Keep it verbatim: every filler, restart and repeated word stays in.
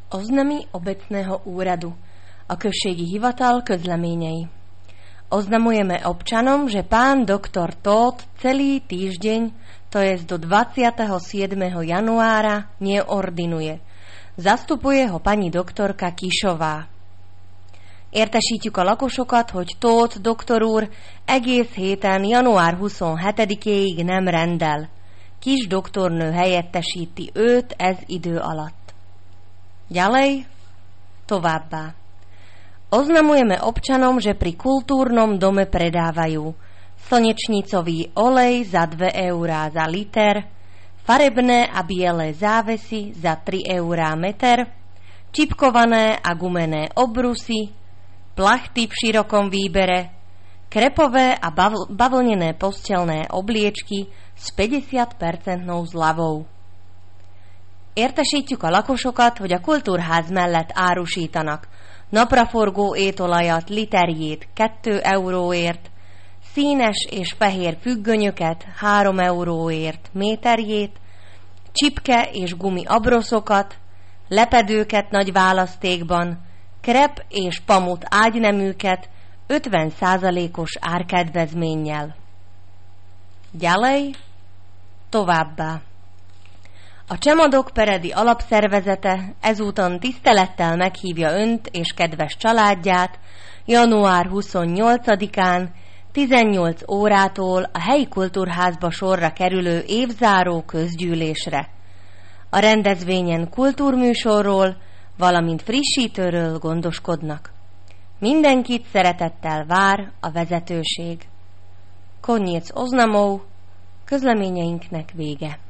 Oznamy obecného úradu a községi hivatal közleményei. Oznamujeme občanom, že pán doktor Tóth celý týždeň, to jest do dvadsiateho siedmeho januára, neordinuje. Zastupuje ho pani doktorka Kisová. Értesítjük a lakosokat, hogy Tóth doktor úr egész héten január huszonhetedikéig nem rendel. Kis doktornő helyettesíti őt ez idő alatt. Ďalej, továbbá. Oznamujeme občanom, že pri kultúrnom dome predávajú slnečnicový olej za dve eurá za liter, farebné a biele závesy za tri eurá meter, čipkované a gumené obrusy, plachty v širokom výbere, krepové a bavl- bavlnené postelné obliečky s päťdesiat percent zľavou. Értesítjük a lakosokat, hogy a kultúrház mellett árusítanak napraforgó étolajat literjét kettő euróért, színes és fehér függönyöket három euróért méterjét, csipke és gumi abroszokat, lepedőket nagy választékban, krep és pamut ágyneműket ötven százalékos árkedvezménnyel. Ďalej, továbbá. A Csemadok Peredi alapszervezete ezúton tisztelettel meghívja önt és kedves családját január huszonnyolcadikán tizennyolc órától a helyi kultúrházba sorra kerülő évzáró közgyűlésre. A rendezvényen kultúrműsorról, valamint frissítőről gondoskodnak. Mindenkit szeretettel vár a vezetőség. Koniec oznamov, közleményeinknek vége.